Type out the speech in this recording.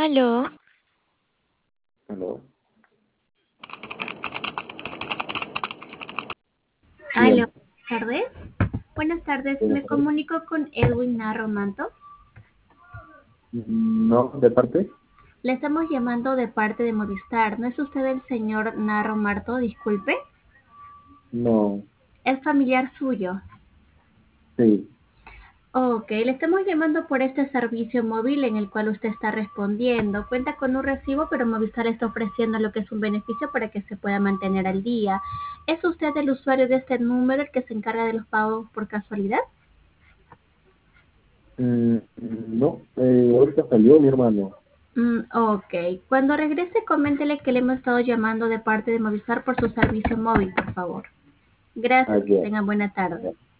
Aló, Aló. Aló, Bien. buenas tardes. Buenas tardes, Buenas me tardes. comunico con Edwin Narro Manto. No, ¿de parte? Le estamos llamando de parte de Movistar. ¿No es usted el señor Narro Marto? Disculpe. No, Es familiar suyo. sí. Ok, le estamos llamando por este servicio móvil en el cual usted está respondiendo. Cuenta con un recibo, pero Movistar está ofreciendo lo que es un beneficio para que se pueda mantener al día. ¿Es usted el usuario de este número el que se encarga de los pagos por casualidad? No, ahorita salió mi hermano. Ok, cuando regrese coméntele que le hemos estado llamando de parte de Movistar por su servicio móvil, por favor. Gracias, que Ayer. tenga buena tarde.